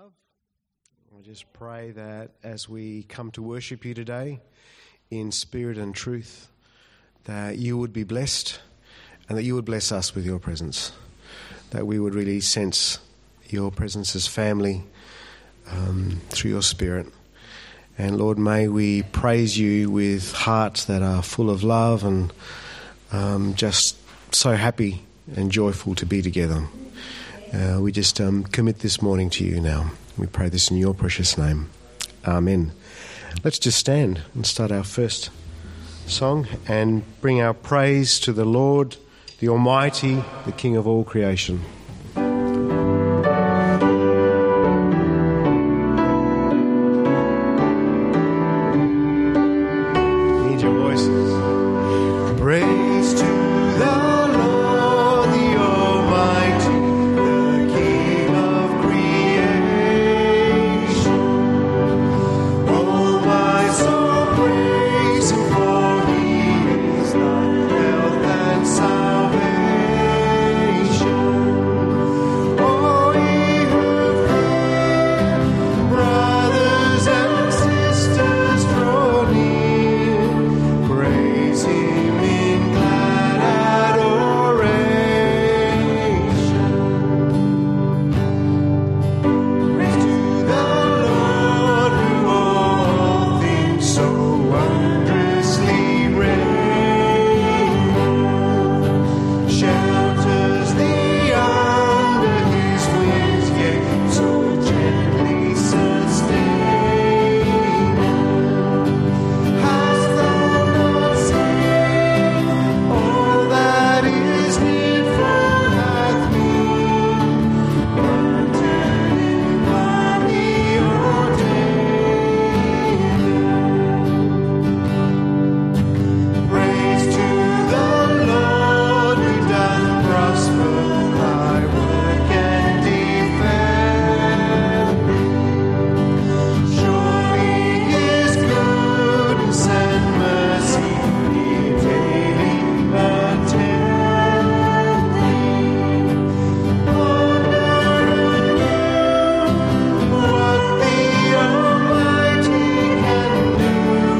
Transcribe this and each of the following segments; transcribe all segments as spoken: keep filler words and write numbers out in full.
love. I just pray that as we come to worship you today in spirit and truth, that you would be blessed and that you would bless us with your presence, that we would really sense your presence as family um, through your spirit. And Lord, may we praise you with hearts that are full of love and um, just so happy and joyful to be together. Uh, we just um, commit this morning to you now. We pray this in your precious name. Amen. Let's just stand and start our first song and bring our praise to the Lord, the Almighty, the King of all creation. Need your voices. Praise to the Lord, the Almighty, the King of creation. Oh, my soul, praise Him, for He is thy health and salvation. Oh, ye who fear, brothers and sisters, draw near. Praise Him in glad adoration. Praise to the Lord, who all things so wondrously reign. Shelters thee under His wings, yea, so gently sustain. Hast thou not seen all that is needful hath been granted Him by the ordained? Praise to the Lord, who doth prosper thy work and defend thee. Surely His goodness and mercy be daily attend thee. Wonder anew what the Almighty can do.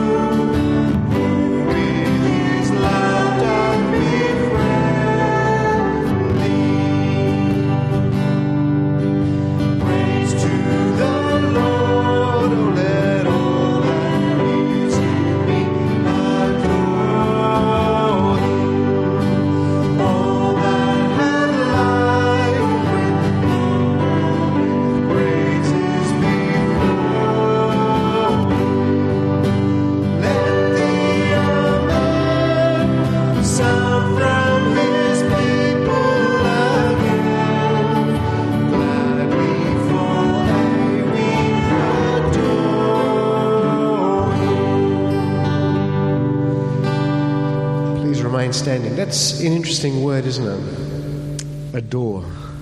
With His love doth befriend thee. Praise to the Lord, oh let all that is in me adore Him. All that have life with praises before Him. Let the Amen sound from His people again. Gladly for they will adore Him. Please remain standing. That's an interesting word, isn't it? Adore.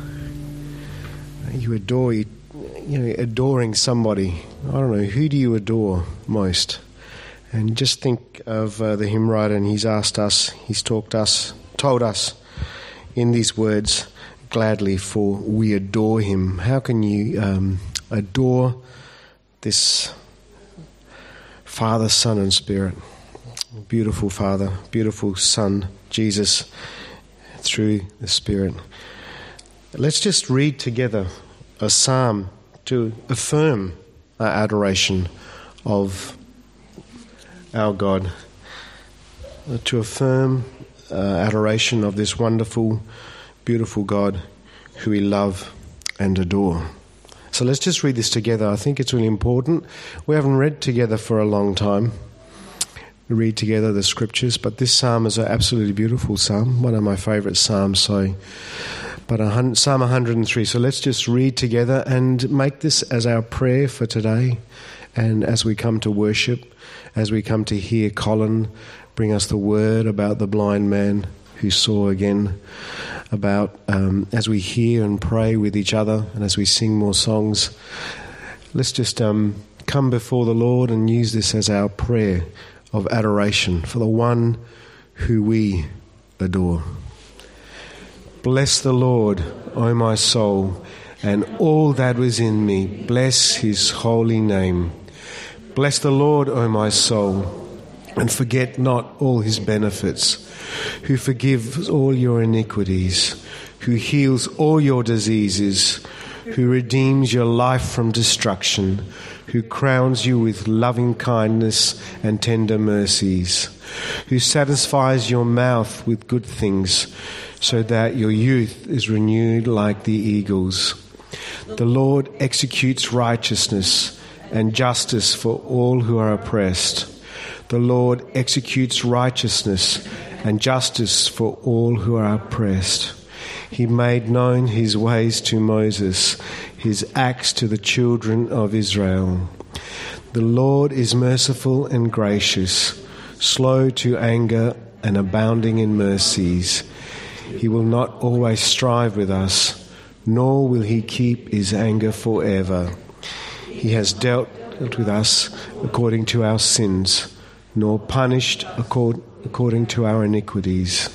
You adore, you, you know, adoring somebody. I don't know, who do you adore most? And just think of uh, the hymn writer, and he's asked us, he's talked us, told us in these words, gladly, for we adore Him. How can you um, adore this Father, Son, and Spirit? Beautiful Father, beautiful Son, Jesus, through the Spirit. Let's just read together a psalm to affirm our adoration of our God, uh, to affirm uh, adoration of this wonderful, beautiful God who we love and adore. So let's just read this together. I think it's really important. We haven't read together for a long time. We read together the scriptures, but this psalm is an absolutely beautiful psalm, one of my favourite psalms. So, but a hun- Psalm one hundred three. So let's just read together and make this as our prayer for today, and as we come to worship, as we come to hear Colin bring us the word about the blind man who saw again, about um, as we hear and pray with each other, and as we sing more songs, let's just um, come before the Lord and use this as our prayer of adoration for the one who we adore. Bless the Lord, O my soul, and all that was in me. Bless his holy name. Bless the Lord, O my soul, and forget not all his benefits, who forgives all your iniquities, who heals all your diseases, who redeems your life from destruction, who crowns you with loving kindness and tender mercies, who satisfies your mouth with good things, so that your youth is renewed like the eagles. The Lord executes righteousness and justice for all who are oppressed. The Lord executes righteousness and justice for all who are oppressed. He made known his ways to Moses, his acts to the children of Israel. The Lord is merciful and gracious, slow to anger and abounding in mercies. He will not always strive with us, nor will he keep his anger forever. He has dealt with us according to our sins, nor punished according to our iniquities.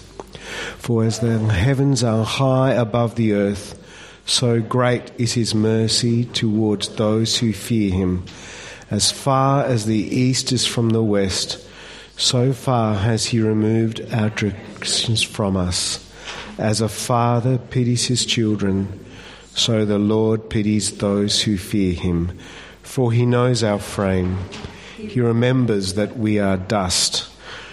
For as the heavens are high above the earth, so great is his mercy towards those who fear him. As far as the east is from the west, so far has he removed our transgressions from us. As a father pities his children, so the Lord pities those who fear him. For he knows our frame. He remembers that we are dust.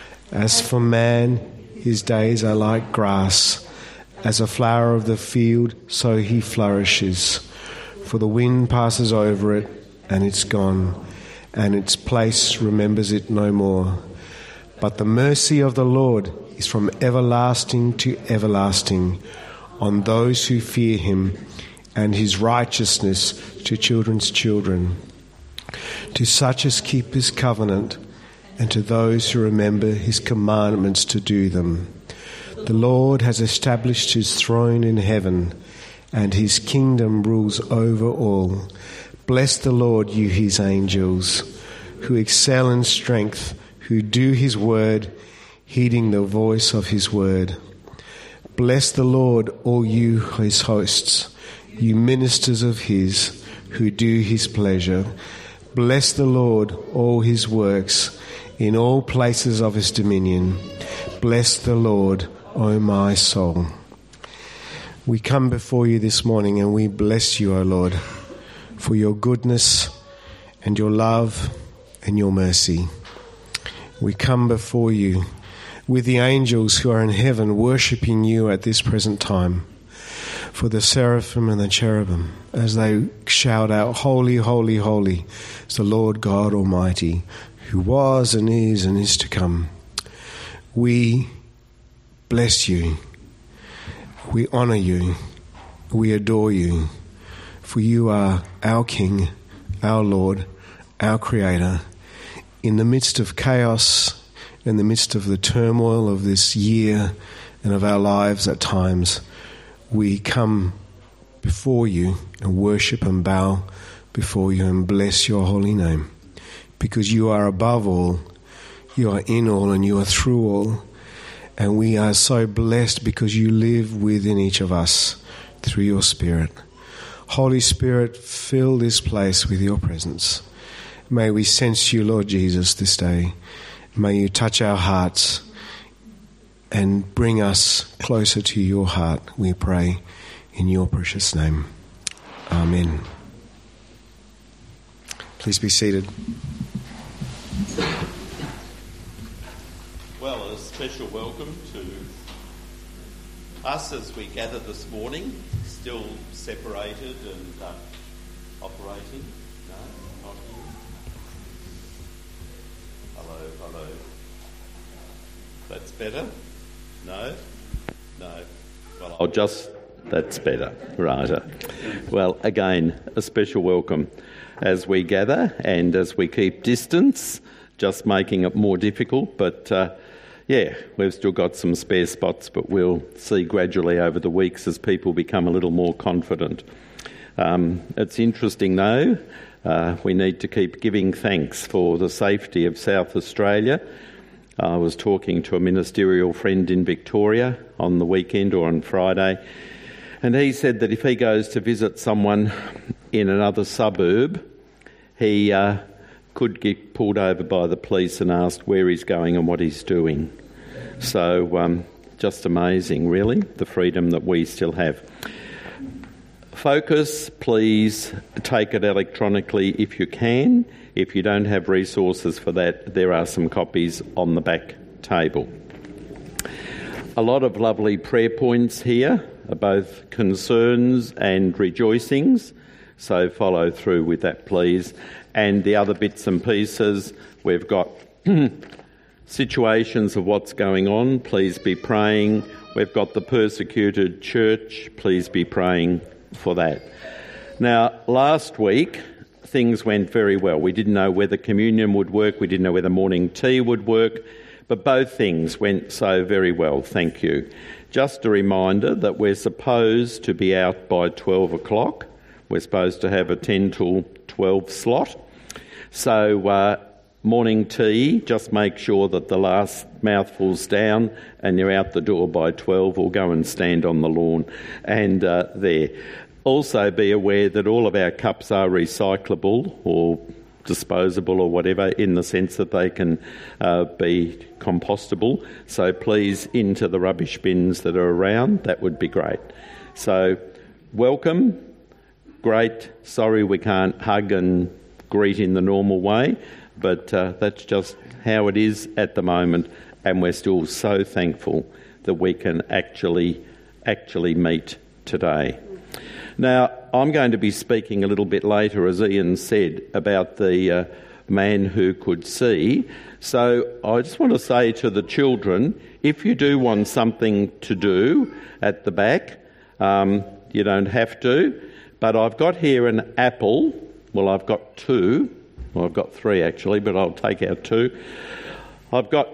As for man, his days are like grass. As a flower of the field, so he flourishes. For the wind passes over it, and it's gone, and its place remembers it no more. But the mercy of the Lord is from everlasting to everlasting on those who fear him, and his righteousness to children's children, to such as keep his covenant, and to those who remember his commandments to do them. The Lord has established his throne in heaven, and his kingdom rules over all. Bless the Lord, you his angels, who excel in strength, who do his word, heeding the voice of his word. Bless the Lord, all you his hosts, you ministers of his, who do his pleasure. Bless the Lord, all his works, in all places of his dominion. Bless the Lord, O my soul. We come before you this morning and we bless you, O Lord, for your goodness and your love and your mercy. We come before you with the angels who are in heaven worshipping you at this present time, for the seraphim and the cherubim as they shout out, Holy, holy, holy is the Lord God Almighty, who was and is and is to come. We bless you. We honour you. We adore you. For you are our King, our Lord, our Creator. In the midst of chaos, in the midst of the turmoil of this year and of our lives at times, we come before you and worship and bow before you and bless your holy name. Because you are above all, you are in all, and you are through all. And we are so blessed because you live within each of us through your Spirit. Holy Spirit, fill this place with your presence. May we sense you, Lord Jesus, this day. May you touch our hearts and bring us closer to your heart, we pray, in your precious name. Amen. Please be seated. Well, a special welcome to us as we gather this morning, still separated and uh, operating. No, not here. Hello, hello. That's better? No? No. Well, I'll just... That's better. Right. Well, again, a special welcome as we gather and as we keep distance, just making it more difficult. But, uh, yeah, we've still got some spare spots, but we'll see gradually over the weeks as people become a little more confident. Um, it's interesting, though, uh, we need to keep giving thanks for the safety of South Australia. I was talking to a ministerial friend in Victoria on the weekend or on Friday, And he said that if he goes to visit someone in another suburb, he uh, could get pulled over by the police and asked where he's going and what he's doing. So um, just amazing, really, the freedom that we still have. Focus, please take it electronically if you can. If you don't have resources for that, there are some copies on the back table. A lot of lovely prayer points here, both concerns and rejoicings, so follow through with that, please. And the other bits and pieces, we've got situations of what's going on, please be praying. We've got the persecuted church, please be praying for that. Now, last week, things went very well. We didn't know whether communion would work, we didn't know whether morning tea would work, but both things went so very well, thank you. Just a reminder that we're supposed to be out by twelve o'clock. We're supposed to have a ten till twelve slot. So uh, morning tea, just make sure that the last mouthful's down and you're out the door by twelve, or go and stand on the lawn and uh, there. Also be aware that all of our cups are recyclable or disposable or whatever, in the sense that they can uh, be compostable. So please, into the rubbish bins that are around, that would be great. So welcome, great. Sorry we can't hug and greet in the normal way, but uh, that's just how it is at the moment, and we're still so thankful that we can actually, actually meet today. Now, I'm going to be speaking a little bit later, as Ian said, about the uh, man who could see. So I just want to say to the children, if you do want something to do at the back, um, you don't have to. But I've got here an apple. Well, I've got two. Well, I've got three actually, but I'll take out two. I've got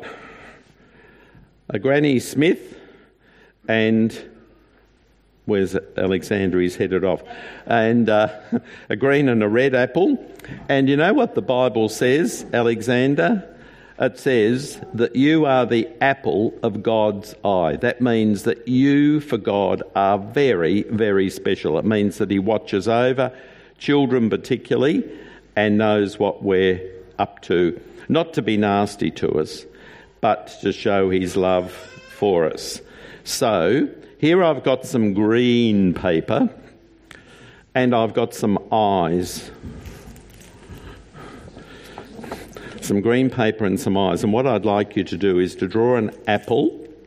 a Granny Smith and... Where's Alexander? He's headed off. And uh, a green and a red apple. And you know what the Bible says, Alexander? It says that you are the apple of God's eye. That means that you, for God, are very, very special. It means that he watches over children particularly and knows what we're up to. Not to be nasty to us, but to show his love for us. So... here I've got some green paper and I've got some eyes. Some green paper and some eyes. And what I'd like you to do is to draw an apple,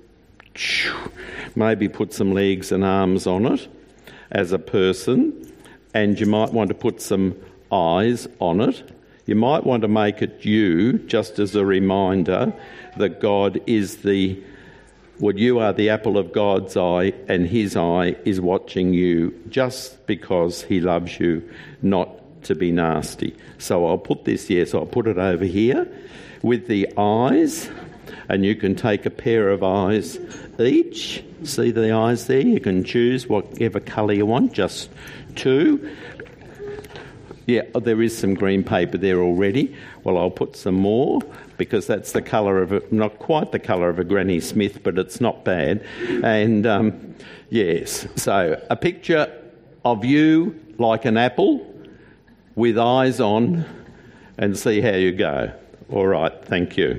maybe put some legs and arms on it as a person, and you might want to put some eyes on it. You might want to make it you, just as a reminder that God is the Well, you are the apple of God's eye, and his eye is watching you just because he loves you, not to be nasty. So I'll put this, yes, I'll put it over here with the eyes, and you can take a pair of eyes each. See the eyes there? You can choose whatever colour you want, just two. Yeah, there is some green paper there already. Well, I'll put some more, because that's the colour of, a, not quite the colour of a Granny Smith, but it's not bad. And, um, yes, so a picture of you like an apple with eyes on, and see how you go. All right, thank you.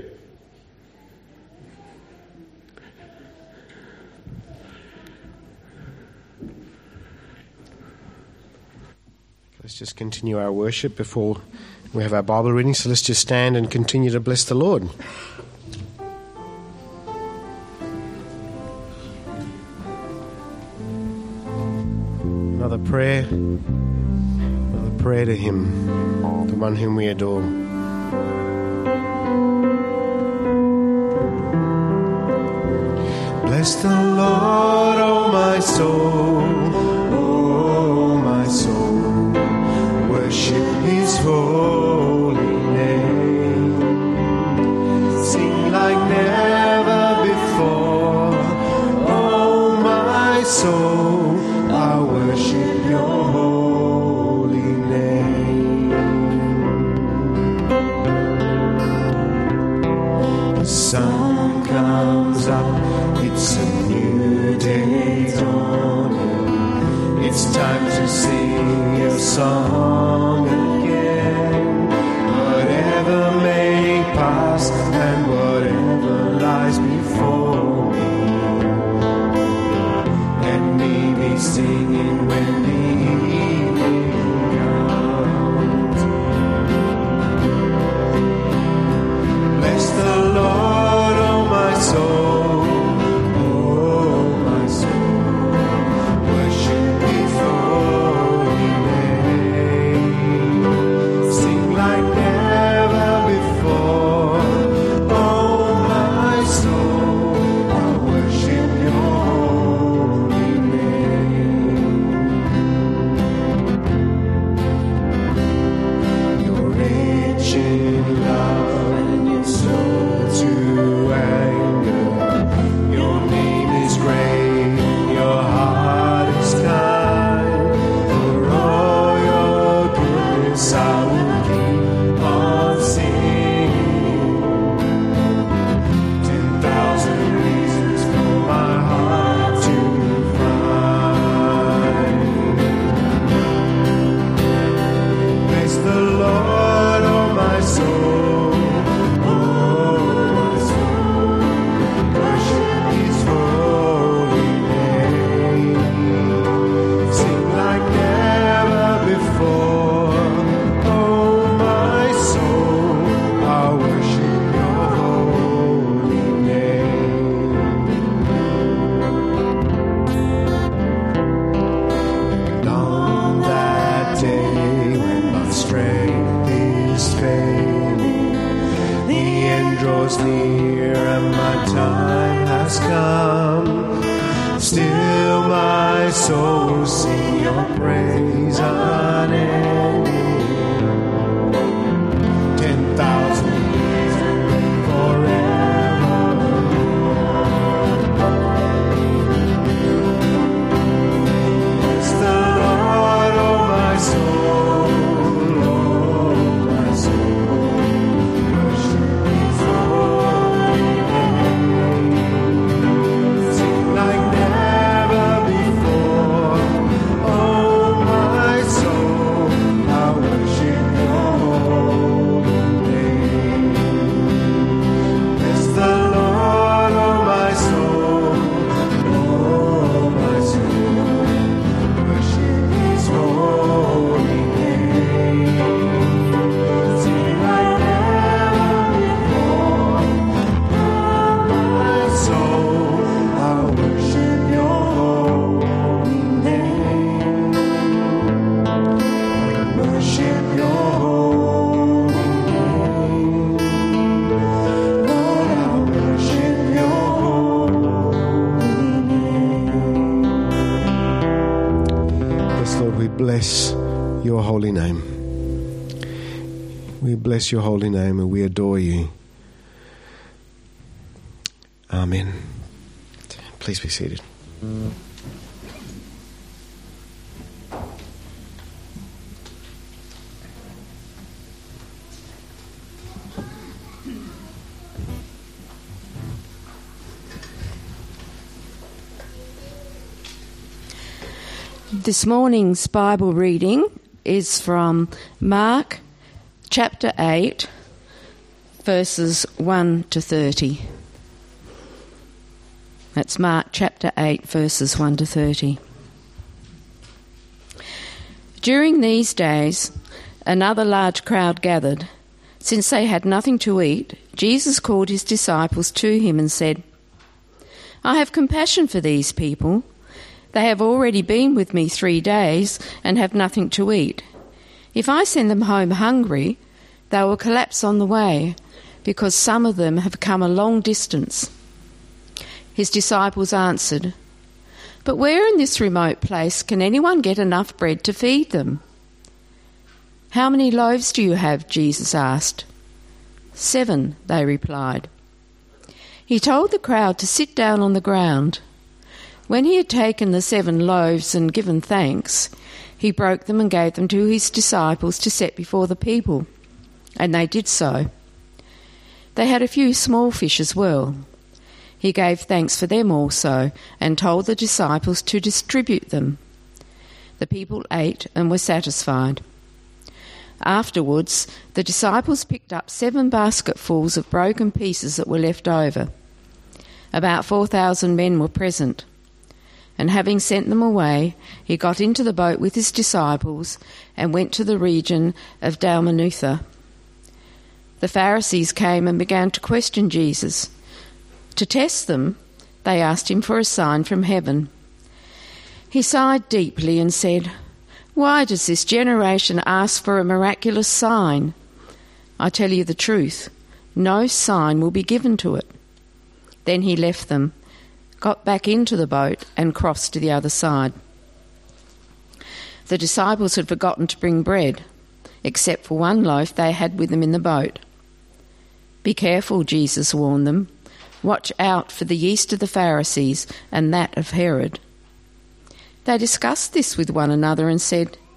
Let's just continue our worship before we have our Bible reading. So let's just stand and continue to bless the Lord. Another prayer, another prayer to him, the one whom we adore. Bless the Lord, oh my soul, oh my soul. Worship his holy name. Sing like never before. Oh my soul, I worship your holy name. The sun comes up, it's a new day dawning. this I will keep on singing. Ten thousand reasons for my heart to find. Bless the Lord, oh my soul, oh my soul, worship His holy name. Sing like never before, oh my soul, I worship Your holy name. And on that day when my strength is failing, the end draws near and my time has come. Still my soul will sing Your praise unending. Ten thousand years and forever. Bless the Lord, oh my soul, oh my soul, worship His holy name. Sing like never before, oh my soul, I worship Your holy name. Bless the Lord, oh my soul, oh my soul, worship His holy name. Sing like never before, oh my soul, I worship Your holy name. Worship Your holy name. Lord, I worship Your holy name. Yes, Lord, we bless Your holy name. We bless Your holy name and we adore You. Amen. Please be seated. This morning's Bible reading is from Mark chapter eight, verses one to thirty. That's Mark chapter eight, verses one to thirty. During these days, another large crowd gathered. Since they had nothing to eat, Jesus called His disciples to Him and said, "I have compassion for these people. They have already been with me three days and have nothing to eat. If I send them home hungry, they will collapse on the way, because some of them have come a long distance." His disciples answered, "But where in this remote place can anyone get enough bread to feed them?" "How many loaves do you have?" Jesus asked. "Seven," they replied. He told the crowd to sit down on the ground. When He had taken the seven loaves and given thanks, He broke them and gave them to His disciples to set before the people, and they did so. They had a few small fish as well. He gave thanks for them also, and told the disciples to distribute them. The people ate and were satisfied. Afterwards, the disciples picked up seven basketfuls of broken pieces that were left over. About four thousand men were present. And having sent them away, He got into the boat with His disciples and went to the region of Dalmanutha. The Pharisees came and began to question Jesus. To test them, they asked Him for a sign from heaven. He sighed deeply and said, "Why does this generation ask for a miraculous sign? I tell you the truth, no sign will be given to it." Then He left them, got back into the boat and crossed to the other side. The disciples had forgotten to bring bread, except for one loaf they had with them in the boat. "Be careful," Jesus warned them. "Watch out for the yeast of the Pharisees and that of Herod." They discussed this with one another and said,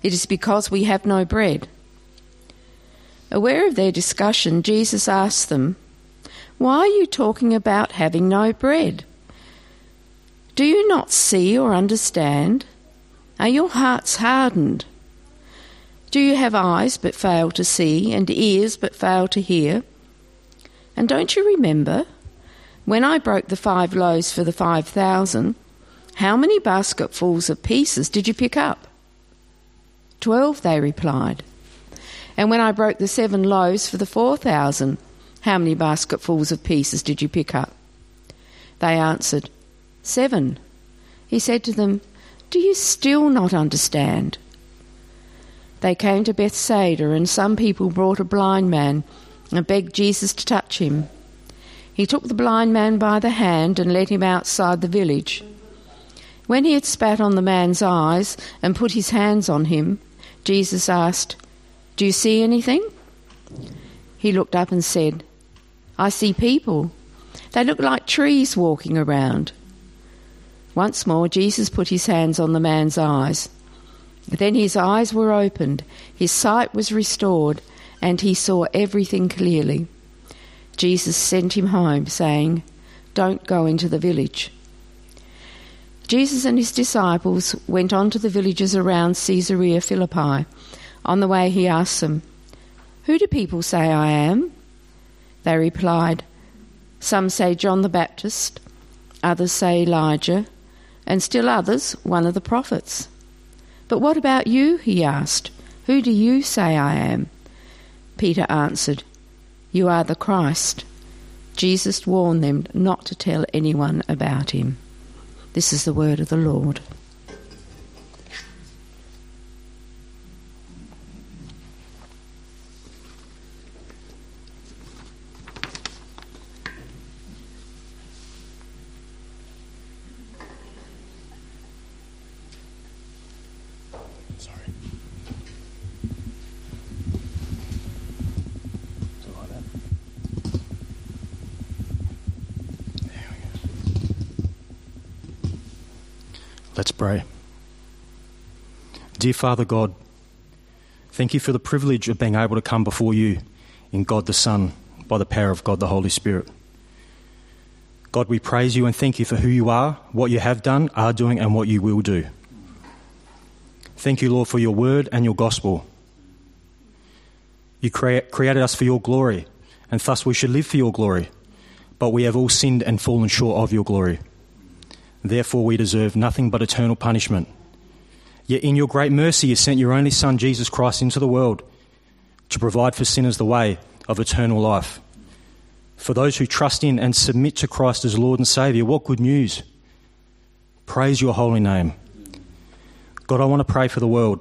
It is because we have no bread." Aware of their discussion, Jesus asked them, "Why are you talking about having no bread? Do you not see or understand? Are your hearts hardened? Do you have eyes but fail to see, and ears but fail to hear? And don't you remember, when I broke the five loaves for the five thousand, how many basketfuls of pieces did you pick up?" "Twelve," they replied. "And when I broke the seven loaves for the four thousand, how many basketfuls of pieces did you pick up?" They answered, "Seven." He said to them, "Do you still not understand?" They came to Bethsaida, and some people brought a blind man and begged Jesus to touch him. He took the blind man by the hand and led him outside the village. When he had spat on the man's eyes and put his hands on him, Jesus asked, "Do you see anything?" He looked up and said, "I see people. They look like trees walking around." Once more Jesus put his hands on the man's eyes. Then his eyes were opened, his sight was restored, and he saw everything clearly. Jesus sent him home, saying, "Don't go into the village." Jesus and his disciples went on to the villages around Caesarea Philippi. On the way he asked them, "Who do people say I am?" They replied, "Some say John the Baptist, others say Elijah, and still others one of the prophets." "But what about you?" he asked. "Who do you say I am?" Peter answered, "You are the Christ." Jesus warned them not to tell anyone about him. This is the word of the Lord. Let's pray. Dear Father God, thank you for the privilege of being able to come before you in God the Son by the power of God the Holy Spirit. God, we praise you and thank you for who you are, what you have done, are doing, and what you will do. Thank you, Lord, for your word and your gospel. You crea- created us for your glory, and thus we should live for your glory, but we have all sinned and fallen short of your glory. Therefore, we deserve nothing but eternal punishment. Yet in your great mercy, you sent your only Son, Jesus Christ, into the world to provide for sinners the way of eternal life. For those who trust in and submit to Christ as Lord and Saviour, what good news. Praise your holy name. God, I want to pray for the world.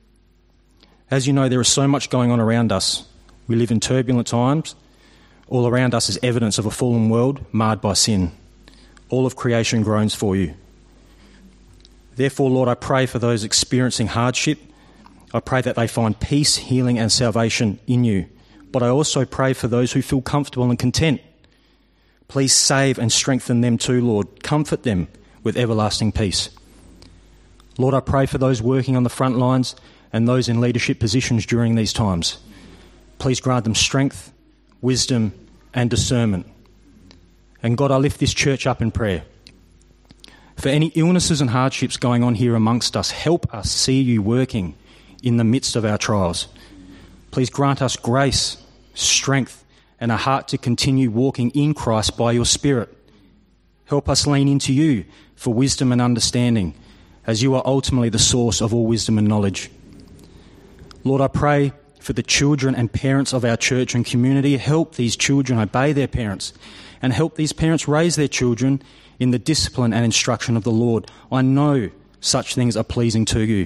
As you know, there is so much going on around us. We live in turbulent times. All around us is evidence of a fallen world marred by sin. All of creation groans for you. Therefore, Lord, I pray for those experiencing hardship. I pray that they find peace, healing and salvation in you. But I also pray for those who feel comfortable and content. Please save and strengthen them too, Lord. Comfort them with everlasting peace. Lord, I pray for those working on the front lines and those in leadership positions during these times. Please grant them strength, wisdom and discernment. And God, I lift this church up in prayer. For any illnesses and hardships going on here amongst us, help us see you working in the midst of our trials. Please grant us grace, strength, and a heart to continue walking in Christ by your Spirit. Help us lean into you for wisdom and understanding, as you are ultimately the source of all wisdom and knowledge. Lord, I pray for the children and parents of our church and community. Help these children obey their parents, and help these parents raise their children in the discipline and instruction of the Lord. I know such things are pleasing to you.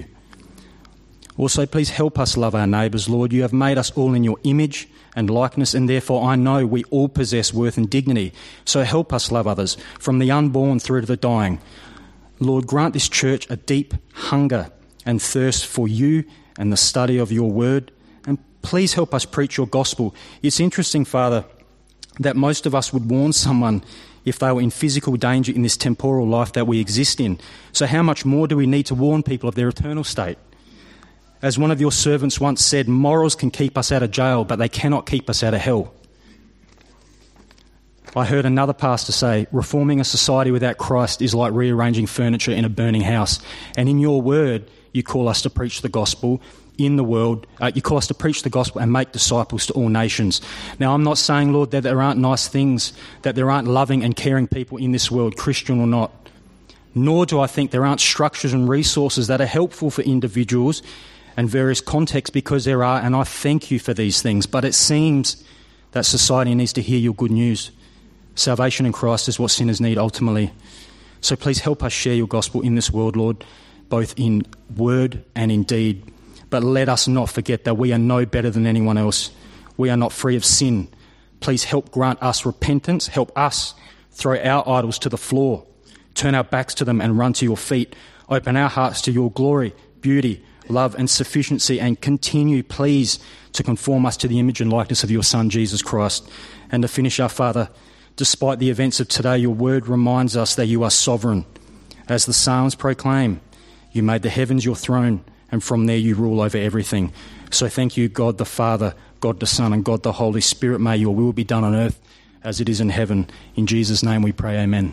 Also, please help us love our neighbours, Lord. You have made us all in your image and likeness, and therefore I know we all possess worth and dignity. So help us love others, from the unborn through to the dying. Lord, grant this church a deep hunger and thirst for you and the study of your word. And please help us preach your gospel. It's interesting, Father, that most of us would warn someone if they were in physical danger in this temporal life that we exist in. So how much more do we need to warn people of their eternal state? As one of your servants once said, morals can keep us out of jail, but they cannot keep us out of hell. I heard another pastor say, reforming a society without Christ is like rearranging furniture in a burning house. And in your word, you call us to preach the gospel in the world. Uh, you call us to preach the gospel and make disciples to all nations. Now, I'm not saying, Lord, that there aren't nice things, that there aren't loving and caring people in this world, Christian or not. Nor do I think there aren't structures and resources that are helpful for individuals and various contexts, because there are, and I thank you for these things. But it seems that society needs to hear your good news. Salvation in Christ is what sinners need ultimately. So please help us share your gospel in this world, Lord, both in word and in deed. But let us not forget that we are no better than anyone else. We are not free of sin. Please help grant us repentance. Help us throw our idols to the floor, turn our backs to them and run to your feet. Open our hearts to your glory, beauty, love and sufficiency, and continue, please, to conform us to the image and likeness of your Son, Jesus Christ. And to finish, our Father, despite the events of today, your word reminds us that you are sovereign. As the Psalms proclaim, you made the heavens your throne, and from there you rule over everything. So thank you, God the Father, God the Son, and God the Holy Spirit. May your will be done on earth as it is in heaven. In Jesus' name we pray, amen.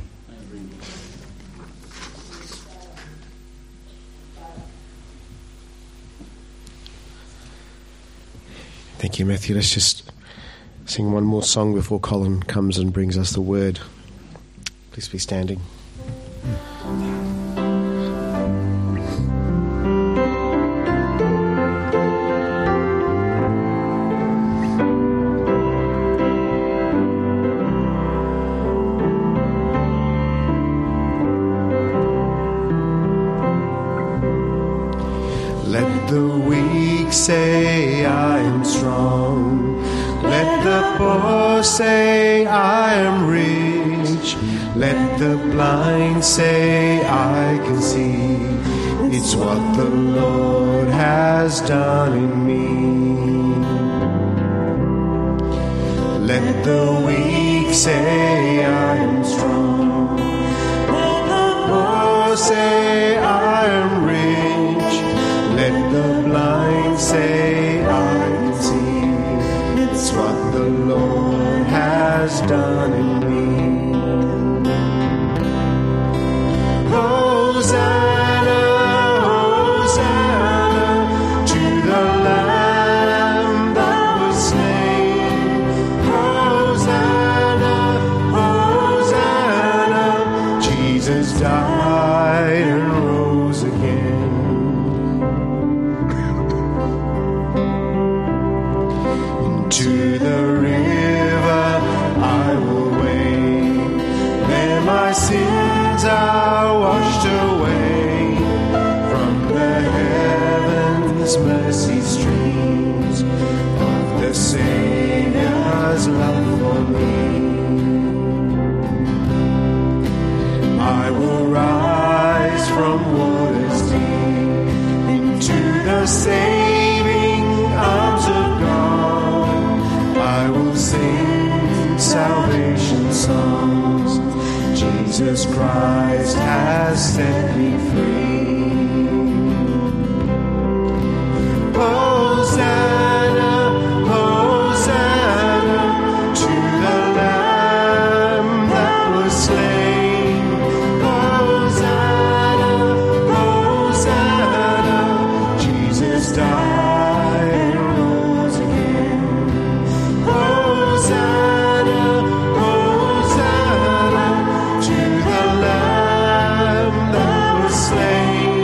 Thank you, Matthew. Let's just sing one more song before Colin comes and brings us the word. Please be standing. Let the weak say I am strong. Let the poor say I am rich. Let the blind say I can see. It's what the Lord has done in me. Let the weak say I am strong. Let the poor say I am rich. Let the blind say I can see. It's what the Lord has done in me. Hosanna, Hosanna to the Lamb that was slain. Hosanna, Hosanna, Jesus died and rose again. To the river I will wade, there my sins are washed away. From the heavens mercy streams of the Saviour's love for me. I will rise from waters deep into the saving arms of God. I will sing salvation songs. Jesus Christ has set me free. Hosanna, Hosanna to the Lamb that was slain. Hosanna, Hosanna, Jesus died and rose again. Hosanna, Hosanna to the Lamb that was slain.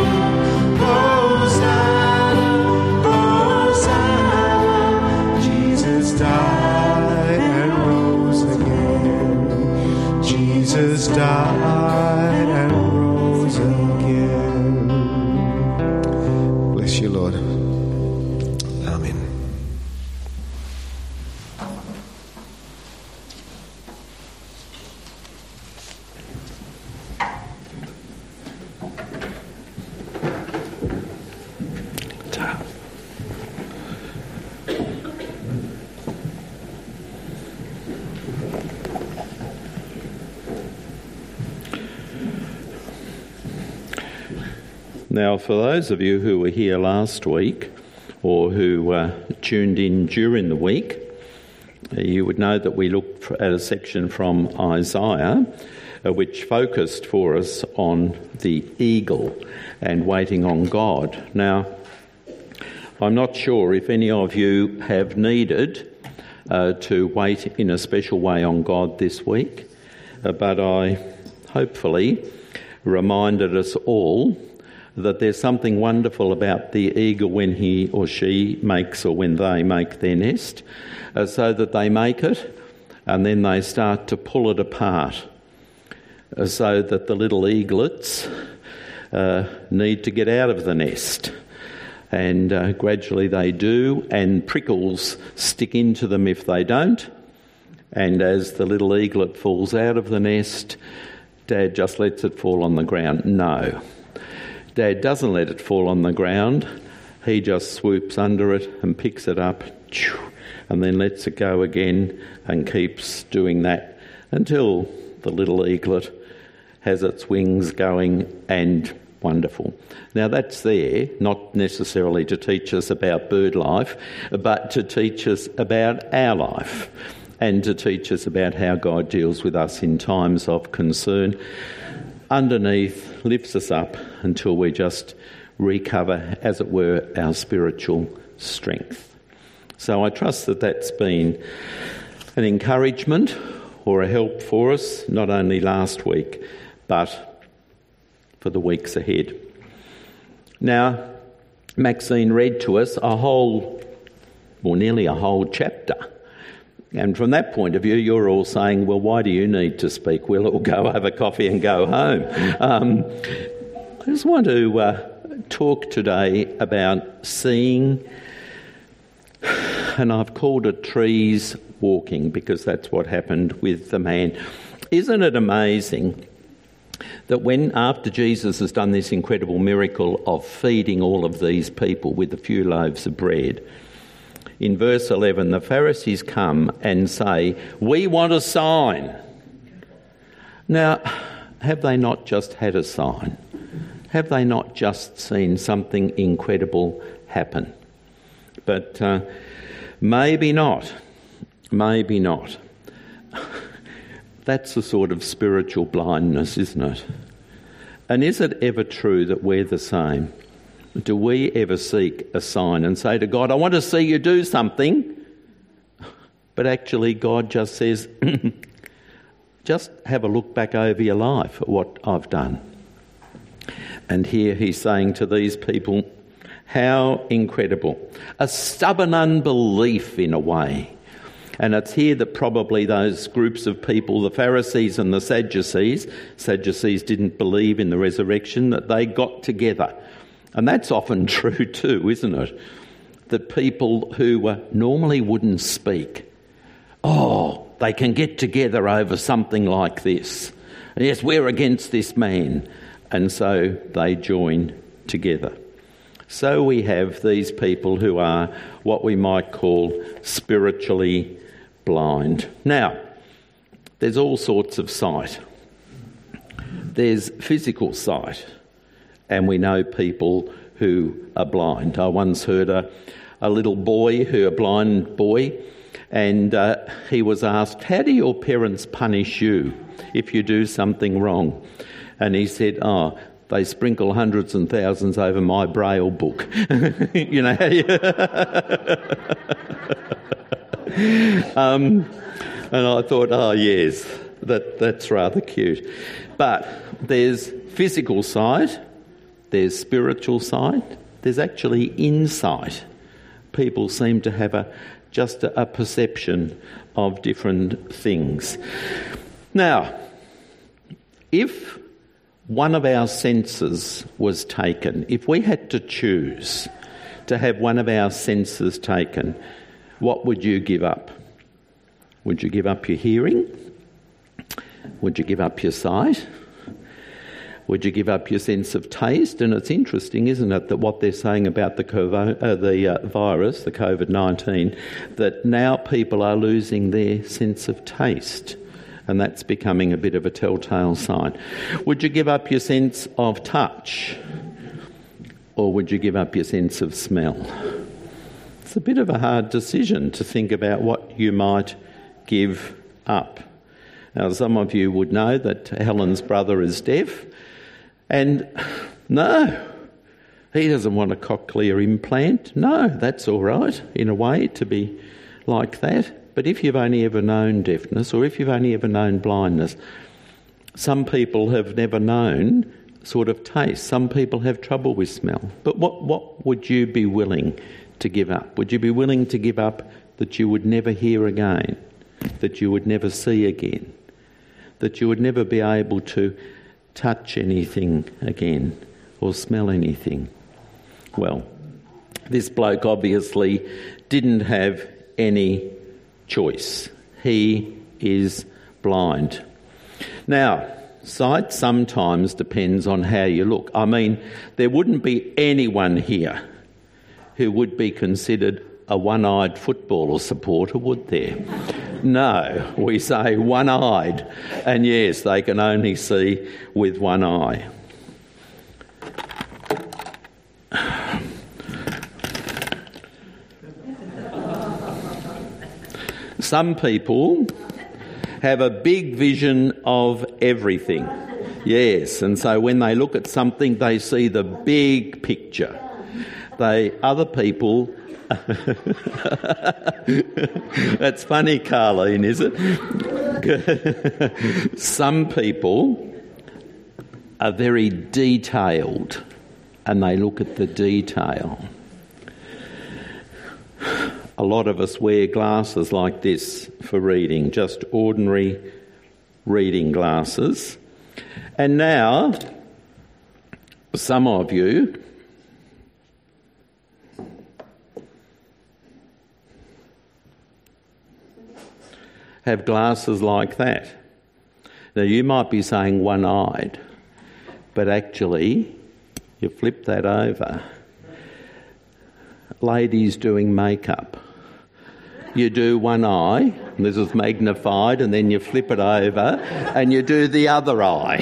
Now, for those of you who were here last week or who uh, tuned in during the week, you would know that we looked at a section from Isaiah uh, which focused for us on the eagle and waiting on God. Now, I'm not sure if any of you have needed uh, to wait in a special way on God this week, uh, but I hopefully reminded us all that there's something wonderful about the eagle when he or she makes, or when they make their nest, uh, so that they make it and then they start to pull it apart, uh, so that the little eaglets uh, need to get out of the nest. And uh, gradually they do, and prickles stick into them if they don't. And as the little eaglet falls out of the nest, Dad just lets it fall on the ground. No. Dad doesn't let it fall on the ground. He just swoops under it and picks it up and then lets it go again and keeps doing that until the little eaglet has its wings going and wonderful. Now that's there, not necessarily to teach us about bird life, but to teach us about our life and to teach us about how God deals with us in times of concern. Underneath, lifts us up until we just recover, as it were, our spiritual strength. So I trust that that's been an encouragement or a help for us, not only last week, but for the weeks ahead. Now, Maxine read to us a whole, or nearly a whole chapter. And from that point of view, you're all saying, well, why do you need to speak? We'll all go have a coffee and go home. Um, I just want to uh, talk today about seeing, and I've called it trees walking, because that's what happened with the man. Isn't it amazing that when, after Jesus has done this incredible miracle of feeding all of these people with a few loaves of bread, in verse eleven, the Pharisees come and say, we want a sign. Now, have they not just had a sign? Have they not just seen something incredible happen? But uh, maybe not. Maybe not. That's a sort of spiritual blindness, isn't it? And is it ever true that we're the same? Do we ever seek a sign and say to God, I want to see you do something? But actually God just says, just have a look back over your life at what I've done. And here he's saying to these people, how incredible. A stubborn unbelief in a way. And it's here that probably those groups of people, the Pharisees and the Sadducees, Sadducees didn't believe in the resurrection, that they got together. And that's often true too, isn't it? That people who uh, normally wouldn't speak, oh, they can get together over something like this. And yes, we're against this man. And so they join together. So we have these people who are what we might call spiritually blind. Now, there's all sorts of sight. There's physical sight. And we know people who are blind. I once heard a, a little boy, who a blind boy, and uh, he was asked, how do your parents punish you if you do something wrong? And he said, oh, they sprinkle hundreds and thousands over my braille book. You know. um, and I thought, oh, yes, that, that's rather cute. But there's physical sight. There's spiritual sight. There's actually insight. People seem to have a just a, a perception of different things. Now, if one of our senses was taken, if we had to choose to have one of our senses taken, what would you give up? Would you give up your hearing? Would you give up your sight? Would you give up your sense of taste? And it's interesting, isn't it, that what they're saying about the, COVID, uh, the uh, virus, the covid nineteen, that now people are losing their sense of taste. And that's becoming a bit of a telltale sign. Would you give up your sense of touch? or would you give up your sense of smell? It's a bit of a hard decision to think about what you might give up. Now, some of you would know that Helen's brother is deaf, and no, he doesn't want a cochlear implant. No, that's all right, in a way, to be like that. But if you've only ever known deafness, or if you've only ever known blindness, some people have never known sort of taste. Some people have trouble with smell. But what, what would you be willing to give up? Would you be willing to give up that you would never hear again, that you would never see again, that you would never be able to touch anything again or smell anything? Well, this bloke obviously didn't have any choice. He is blind. Now, sight sometimes depends on how you look. I mean, there wouldn't be anyone here who would be considered a one-eyed footballer supporter, would there? No, we say one-eyed. And yes, they can only see with one eye. Some people have a big vision of everything. Yes, and so when they look at something, they see the big picture. They, other people... That's funny, Carleen, is it? Some people are very detailed and they look at the detail. A lot of us wear glasses like this for reading, just ordinary reading glasses. And now, some of you have glasses like that. Now, you might be saying one-eyed, but actually, you flip that over. Ladies doing makeup. You do one eye, and this is magnified, and then you flip it over, and you do the other eye.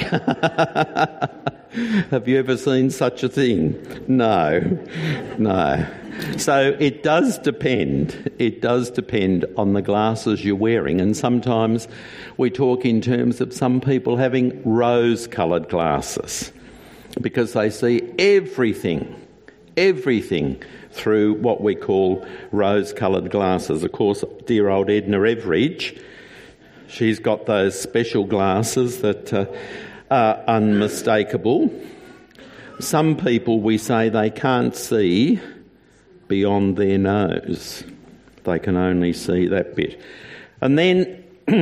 Have you ever seen such a thing? No, no. So it does depend. It does depend on the glasses you're wearing, and sometimes we talk in terms of some people having rose-coloured glasses because they see everything, everything through what we call rose-coloured glasses. Of course, dear old Edna Everidge, she's got those special glasses that uh, are unmistakable. Some people, we say, they can't see beyond their nose. They can only see that bit. And then,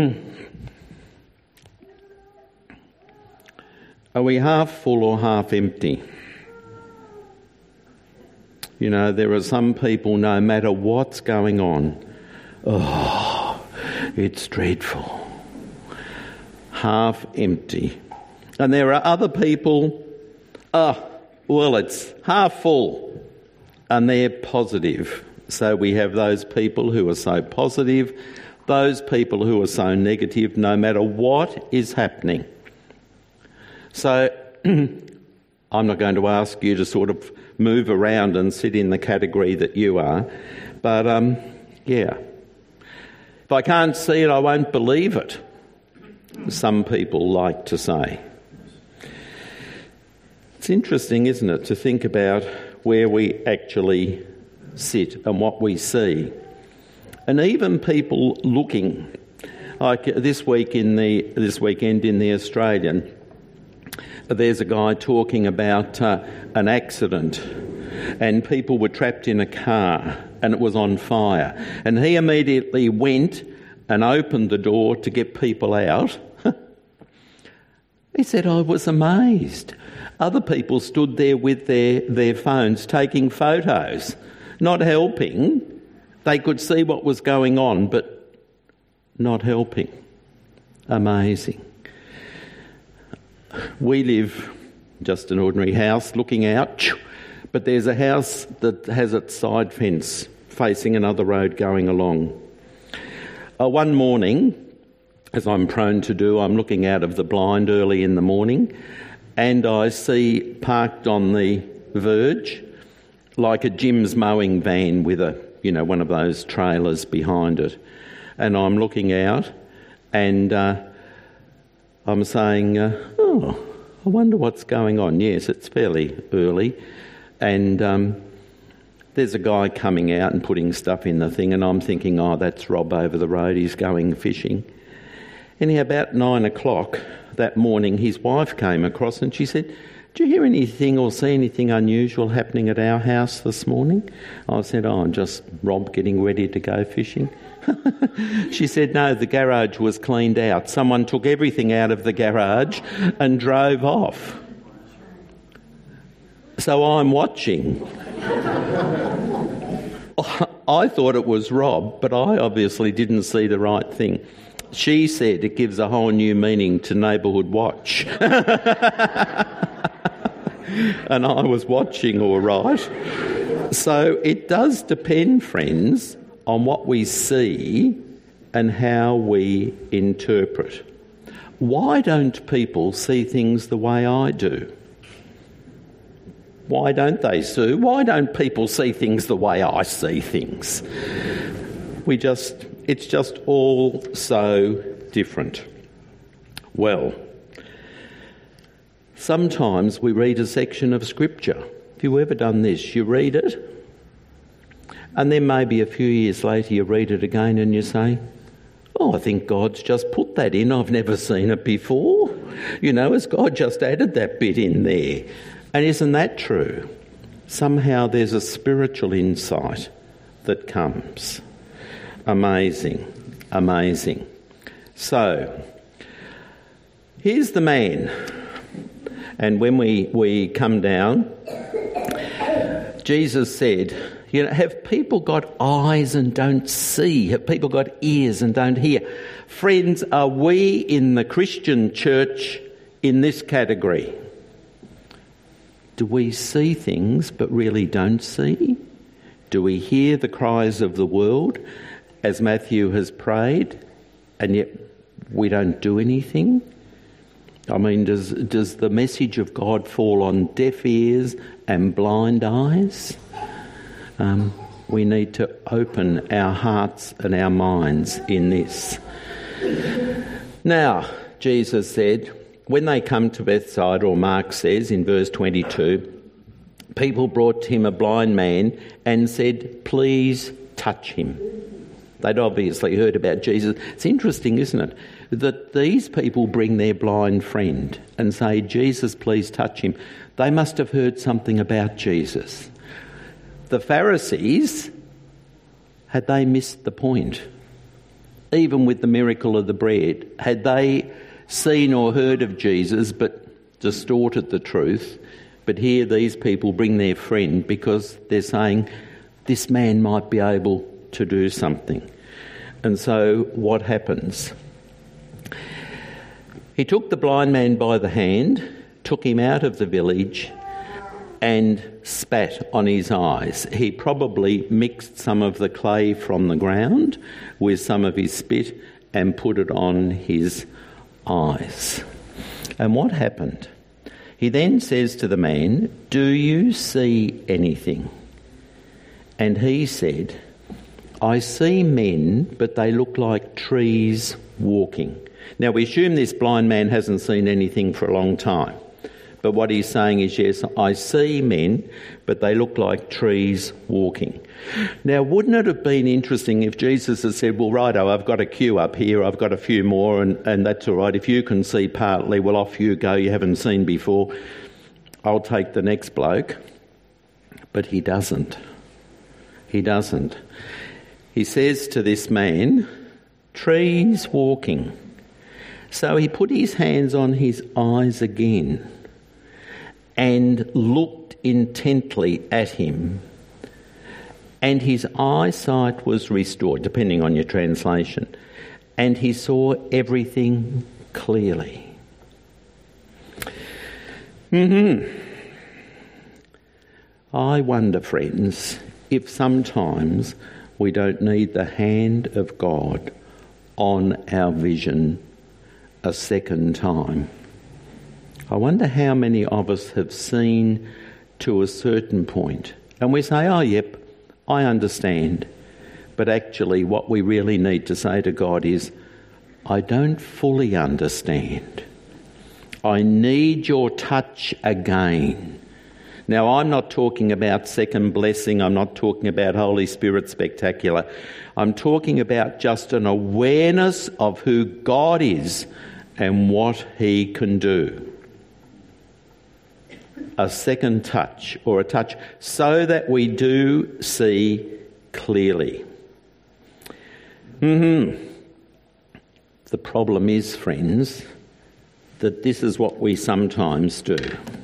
are we half full or half empty? You know, there are some people, no matter what's going on, oh, it's dreadful. Half empty. And there are other people, oh, well, it's half full, and they're positive. So we have those people who are so positive, those people who are so negative, no matter what is happening. So I'm not going to ask you to sort of move around and sit in the category that you are, but um, yeah. If I can't see it, I won't believe it, some people like to say. It's interesting, isn't it, to think about where we actually sit and what we see. And even people looking, like this week in the this weekend in the Australian, there's a guy talking about uh, an accident, and people were trapped in a car and it was on fire. And he immediately went and opened the door to get people out. He said, I was amazed. Other people stood there with their, their phones taking photos, not helping. They could see what was going on, but not helping. Amazing. We live just an ordinary house looking out, but there's a house that has its side fence facing another road going along. Uh, one morning, as I'm prone to do, I'm looking out of the blind early in the morning, and I see parked on the verge like a Jim's mowing van with a, you know, one of those trailers behind it. And I'm looking out and uh, I'm saying, uh, oh, I wonder what's going on. Yes, it's fairly early. And um, there's a guy coming out and putting stuff in the thing, and I'm thinking, oh, that's Rob over the road, he's going fishing. Anyhow, about nine o'clock that morning, his wife came across and she said, "Do you hear anything or see anything unusual happening at our house this morning?" I said, "Oh, just Rob getting ready to go fishing." She said, "No, the garage was cleaned out. Someone took everything out of the garage and drove off." So I'm watching. I thought it was Rob, but I obviously didn't see the right thing. She said it gives a whole new meaning to neighbourhood watch. And I was watching all right. So it does depend, friends, on what we see and how we interpret. Why don't people see things the way I do? Why don't they, Sue? Why don't people see things the way I see things? We just, it's just all so different. Well, sometimes we read a section of Scripture. Have you ever done this? You read it, and then maybe a few years later you read it again and you say, "Oh, I think God's just put that in. I've never seen it before. You know, has God just added that bit in there?" And isn't that true? Somehow there's a spiritual insight that comes. Amazing, amazing. So, here's the man. And when we, we come down, Jesus said, you know, have people got eyes and don't see? Have people got ears and don't hear? Friends, are we in the Christian church in this category? Do we see things but really don't see? Do we hear the cries of the world as Matthew has prayed and yet we don't do anything? I mean, does does the message of God fall on deaf ears and blind eyes? Um, we need to open our hearts and our minds in this. Now, Jesus said, when they come to Bethsaida, or Mark says in verse twenty-two, people brought to him a blind man and said, "Please touch him." They'd obviously heard about Jesus. It's interesting, isn't it, that these people bring their blind friend and say, "Jesus, please touch him." They must have heard something about Jesus. The Pharisees, had they missed the point? Even with the miracle of the bread, had they seen or heard of Jesus but distorted the truth? But here these people bring their friend because they're saying this man might be able to do something. And so what happens? He took the blind man by the hand, took him out of the village and spat on his eyes. He probably mixed some of the clay from the ground with some of his spit and put it on his eyes. And what happened? He then says to the man, "Do you see anything?" And he said, "I see men, but they look like trees walking." Now we assume this blind man hasn't seen anything for a long time. But what he's saying is, yes, I see men, but they look like trees walking. Now, wouldn't it have been interesting if Jesus had said, "Well, righto, I've got a queue up here, I've got a few more, and, and that's all right. If you can see partly, well, off you go, you haven't seen before. I'll take the next bloke." But he doesn't. He doesn't. He says to this man, "Trees walking." So he put his hands on his eyes again and looked intently at him, and his eyesight was restored, depending on your translation, and he saw everything clearly. Mm-hmm. I wonder, friends, if sometimes we don't need the hand of God on our vision a second time. I wonder how many of us have seen to a certain point And we say, oh, yep, I understand. But actually what we really need to say to God is, I don't fully understand. I need your touch again. Now, I'm not talking about second blessing. I'm not talking about Holy Spirit spectacular. I'm talking about just an awareness of who God is and what he can do. A second touch, or a touch so that we do see clearly. Mm-hmm. The problem is, friends, that this is what we sometimes do.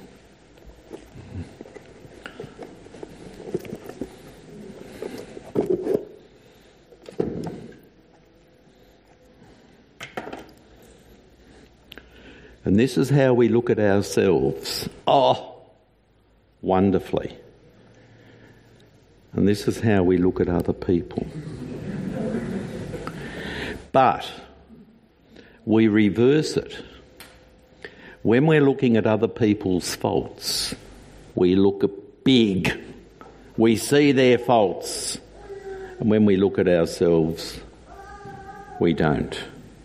And this is how we look at ourselves. Oh, wonderfully. And this is how we look at other people. But we reverse it. When we're looking at other people's faults, we look at big. We see their faults. And when we look at ourselves, we don't.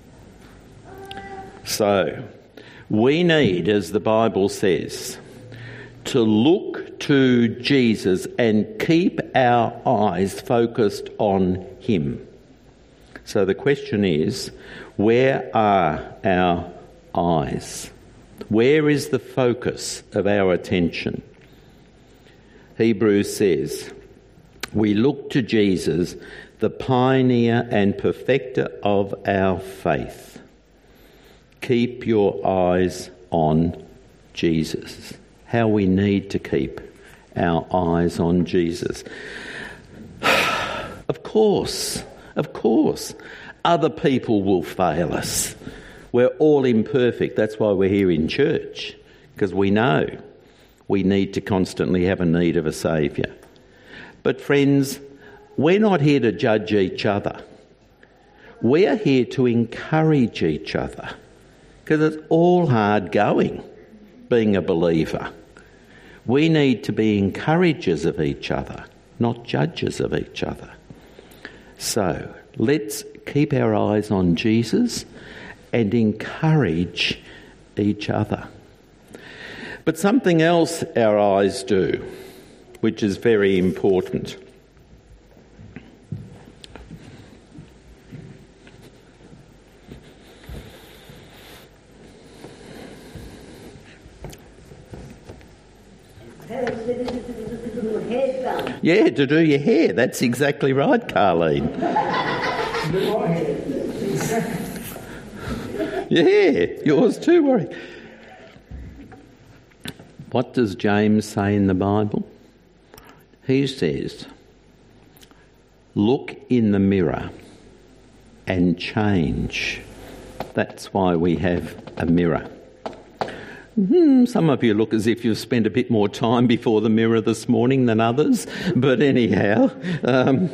So, we need, as the Bible says, to look to Jesus and keep our eyes focused on him. So the question is, where are our eyes? Where is the focus of our attention? Hebrews says, we look to Jesus, the pioneer and perfecter of our faith. Keep your eyes on Jesus. How we need to keep our eyes on Jesus. Of course, of course, other people will fail us. We're all imperfect. That's why we're here in church, because we know we need to constantly have a need of a saviour. But friends, we're not here to judge each other. We're here to encourage each other, because it's all hard going being a believer. We need to be encouragers of each other, not judges of each other. So let's keep our eyes on Jesus and encourage each other. But something else our eyes do, which is very important. Yeah, to do your hair. That's exactly right, Carleen. Yeah, yours too, worry. What does James say in the Bible? He says, look in the mirror and change. That's why we have a mirror. Hmm, some of you look as if you've spent a bit more time before the mirror this morning than others, but anyhow, um,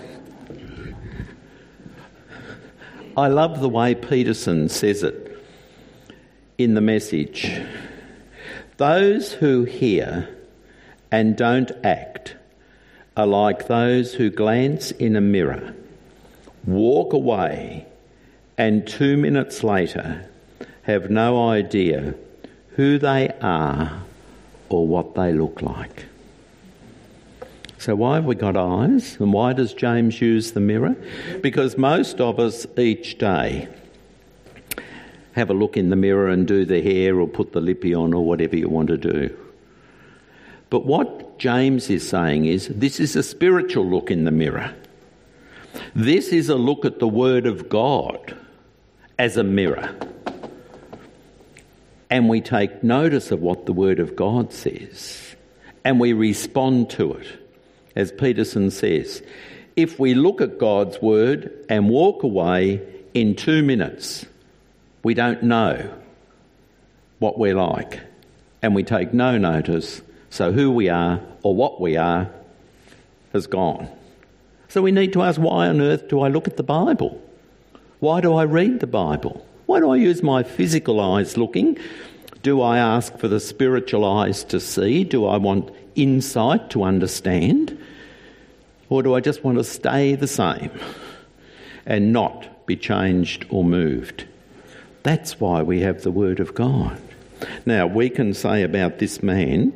I love the way Peterson says it in the Message. Those who hear and don't act are like those who glance in a mirror, walk away, and two minutes later have no idea who they are or what they look like. So why have we got eyes? And why does James use the mirror? Because most of us each day have a look in the mirror and do the hair or put the lippy on or whatever you want to do. But what James is saying is this is a spiritual look in the mirror. This is a look at the Word of God as a mirror. And we take notice of what the Word of God says, and we respond to it. As Peterson says, if we look at God's Word and walk away in two minutes, we don't know what we're like, and we take no notice, so who we are or what we are has gone. So we need to ask, why on earth do I look at the Bible? Why do I read the Bible? Why do I use my physical eyes looking? Do I ask for the spiritual eyes to see? Do I want insight to understand? Or do I just want to stay the same and not be changed or moved? That's why we have the Word of God. Now, we can say about this man,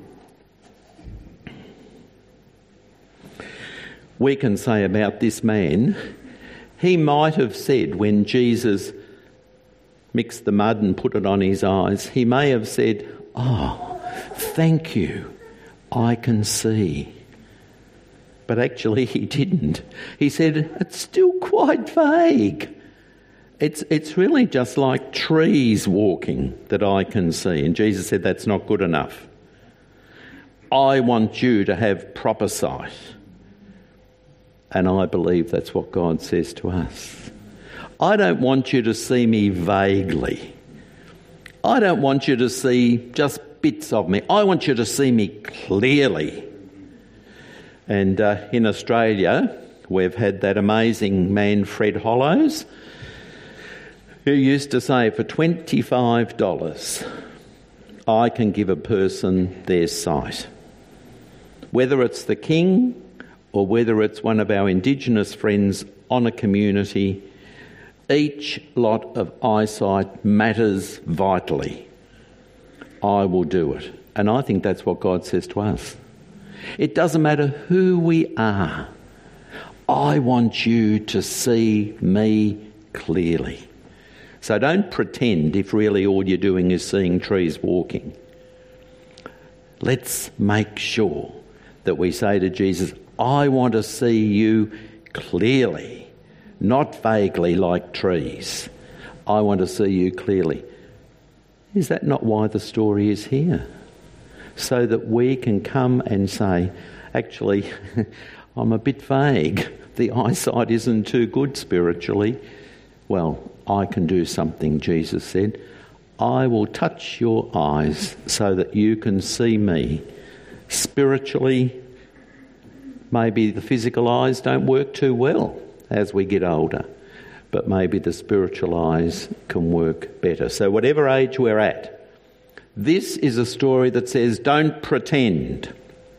we can say about this man, he might have said when Jesus mixed the mud and put it on his eyes, he may have said, "Oh, thank you, I can see." But actually he didn't. He said, "It's still quite vague. It's it's really just like trees walking that I can see." And Jesus said, "That's not good enough. I want you to have proper sight." And I believe that's what God says to us. I don't want you to see me vaguely. I don't want you to see just bits of me. I want you to see me clearly. And uh, in Australia, we've had that amazing man, Fred Hollows, who used to say, for twenty-five dollars, I can give a person their sight. Whether it's the King or whether it's one of our Indigenous friends on a community, each lot of eyesight matters vitally. I will do it. And I think that's what God says to us. It doesn't matter who we are. I want you to see me clearly. So don't pretend if really all you're doing is seeing trees walking. Let's make sure that we say to Jesus, I want to see you clearly, not vaguely like trees. I want to see you clearly. Is that not why the story is here? So that we can come and say, actually, I'm a bit vague. The eyesight isn't too good spiritually. Well, I can do something, Jesus said. I will touch your eyes so that you can see me. Spiritually, maybe the physical eyes don't work too well as we get older, but maybe the spiritual eyes can work better. So whatever age we're at, this is a story that says don't pretend.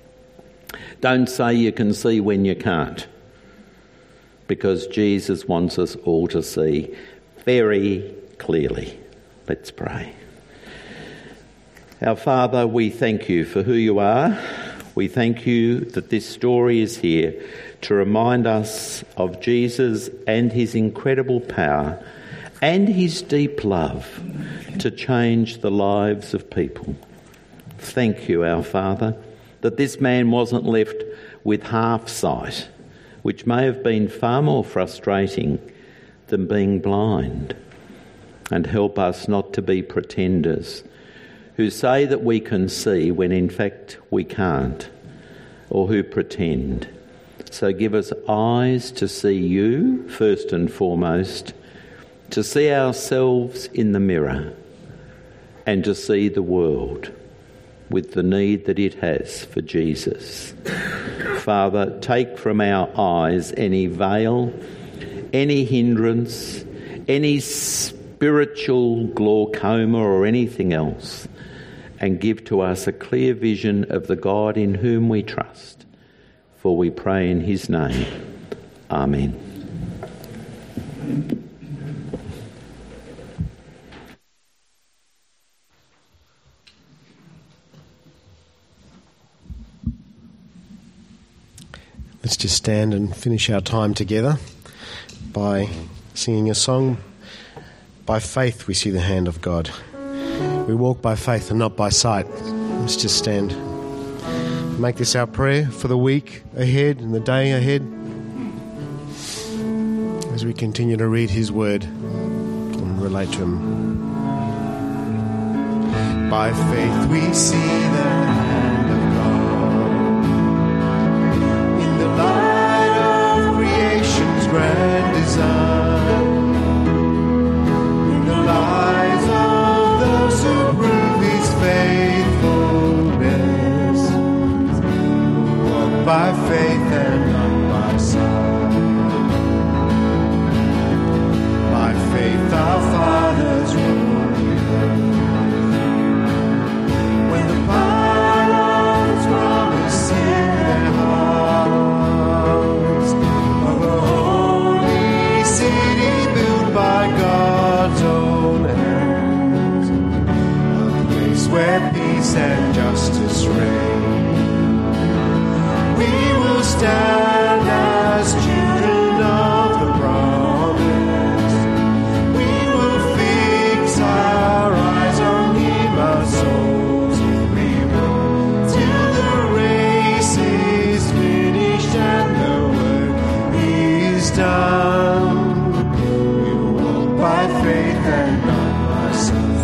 Don't say you can see when you can't, because Jesus wants us all to see very clearly. Let's pray. Our Father, we thank you for who you are. We thank you that this story is here to remind us of Jesus and his incredible power and his deep love to change the lives of people. Thank you, our Father, that this man wasn't left with half sight, which may have been far more frustrating than being blind. And help us not to be pretenders who say that we can see when in fact we can't, or who pretend. So give us eyes to see you first and foremost, to see ourselves in the mirror, and to see the world with the need that it has for Jesus. Father, take from our eyes any veil, any hindrance, any spiritual glaucoma or anything else, and give to us a clear vision of the God in whom we trust. For we pray in his name. Amen. Let's just stand and finish our time together by singing a song. By faith we see the hand of God. We walk by faith and not by sight. Let's just stand. Make this our prayer for the week ahead and the day ahead as we continue to read his word and relate to him. By faith we see the hand of God in the light of creation's grand design, in the lives of those who prove his faithfulness, walk by faith and not by sight. By faith our fathers ruled the earth when the power and justice reign. We will stand as children of the promise. We will fix our eyes on Him, our souls we will, till the race is finished and the work is done. We will walk by faith and not by sight.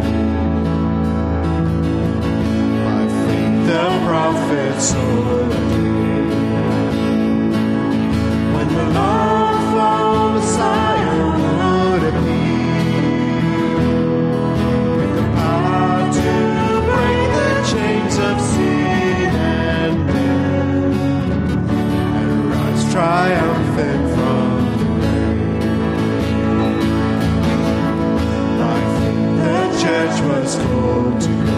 By faith the prophets ordained. When the long-for Messiah would appear, with the power to break the chains of sin and death, and rise triumphant from the grave. By faith the church was called to go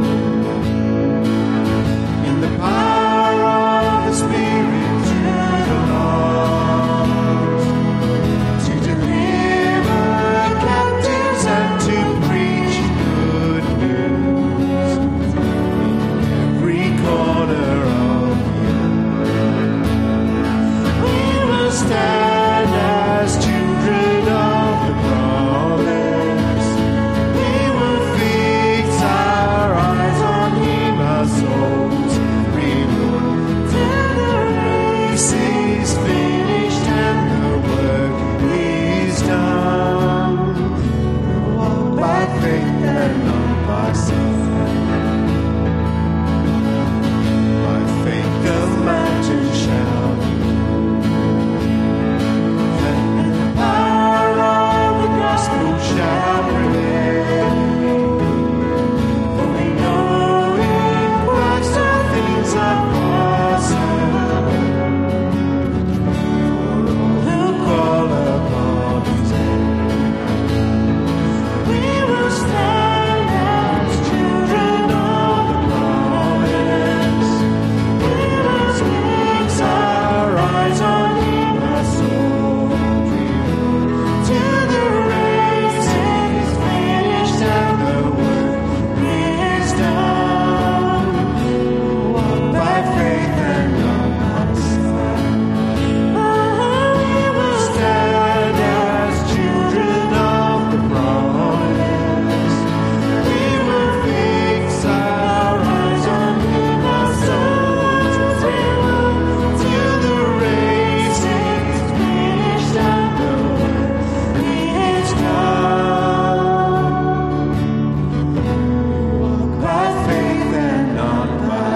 in the power of the Spirit to the lost, to deliver captives and to preach good news in every corner of the earth. We will stand as children of the promise. We will fix our eyes on Him, our souls renewed, till the race is finished and the work is done. We'll walk by faith and not by sight. By faith the mountain shall be moved, and the power of the gospel shall prevail. For we know in Christ all things are possible for all who call upon His name. We will stand as children of the promise. We will fix our eyes on Him, our souls renewed, till the race is finished and the work is done. We'll walk by faith and not by sight. We will stand as children of the promise. We will fix our eyes on Him, our souls renewed, till the race is finished and the work is done. Walk by faith and not by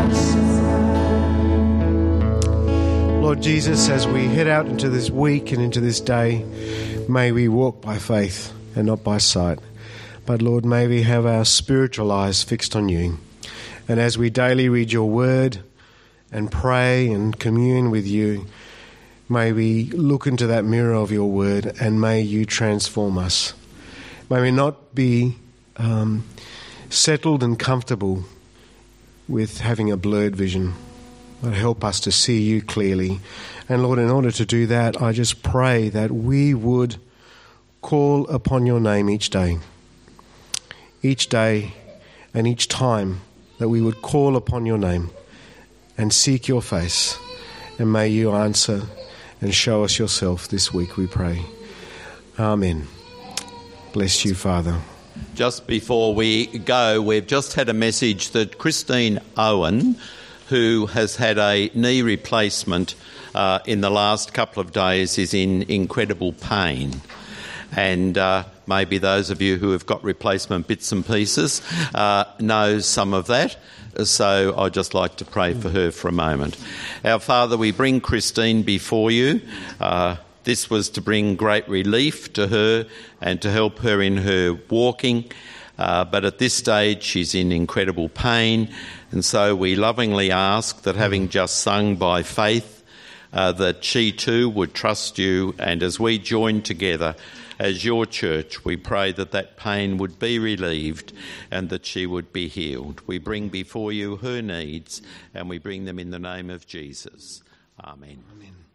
sight. Lord Jesus, as we head out into this week and into this day, may we walk by faith and not by sight. But Lord, may we have our spiritual eyes fixed on you. And as we daily read your word and pray and commune with you, may we look into that mirror of your word and may you transform us. May we not be um, settled and comfortable with having a blurred vision, but help us to see you clearly. And Lord, in order to do that, I just pray that we would call upon your name each day. Each day and each time that we would call upon your name and seek your face. And may you answer and show us yourself this week, we pray. Amen. Bless you, Father. Just before we go, we've just had a message that Christine Owen, who has had a knee replacement uh, in the last couple of days, is in incredible pain. And uh, maybe those of you who have got replacement bits and pieces uh, know some of that. So I'd just like to pray for her for a moment. Our Father, we bring Christine before you. Uh, this was to bring great relief to her and to help her in her walking. Uh, but at this stage, she's in incredible pain. And so we lovingly ask that, having just sung by faith, uh, that she too would trust you. And as we join together as your church, we pray that that pain would be relieved and that she would be healed. We bring before you her needs and we bring them in the name of Jesus. Amen. Amen.